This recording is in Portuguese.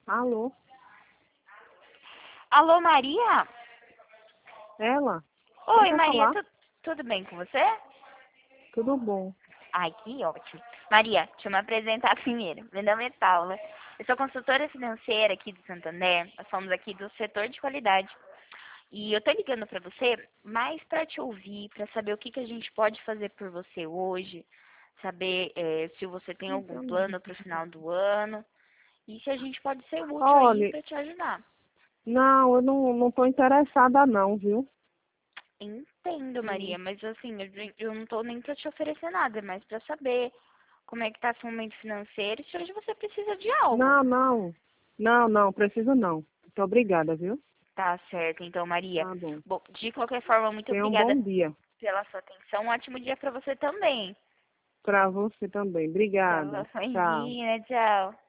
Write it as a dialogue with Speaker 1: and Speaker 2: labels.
Speaker 1: Alô?
Speaker 2: Alô, Maria?
Speaker 1: Ela? Quem
Speaker 2: Oi,
Speaker 1: quer
Speaker 2: Maria,
Speaker 1: falar?
Speaker 2: tudo bem com você?
Speaker 1: Tudo bom.
Speaker 2: Ai, que ótimo. Maria, deixa eu me apresentar primeiro. Meu nome é Paula. Eu sou consultora financeira aqui do Santander. Nós somos aqui do setor de qualidade. E eu tô ligando pra você mais pra te ouvir, pra saber o que que a gente pode fazer por você hoje, saber se você tem algum plano pro final do ano e se a gente pode ser útil aí
Speaker 1: Olha,
Speaker 2: pra te ajudar.
Speaker 1: não, eu não tô interessada não, viu?
Speaker 2: Entendo, Maria,
Speaker 1: Hum.
Speaker 2: mas assim, eu não tô nem pra te oferecer nada, mas pra saber como é que tá seu momento financeiro e se hoje você precisa de algo.
Speaker 1: Não, não. Não, preciso não. Muito obrigada, viu?
Speaker 2: Tá certo, então, Maria.
Speaker 1: Tá bom.
Speaker 2: Bom, de qualquer forma, muito
Speaker 1: Tenha um
Speaker 2: obrigada
Speaker 1: bom dia.
Speaker 2: pela sua atenção. Um ótimo dia pra você também.
Speaker 1: Pra você também. Obrigada.
Speaker 2: Então,
Speaker 1: Tchau.
Speaker 2: imagina, tchau.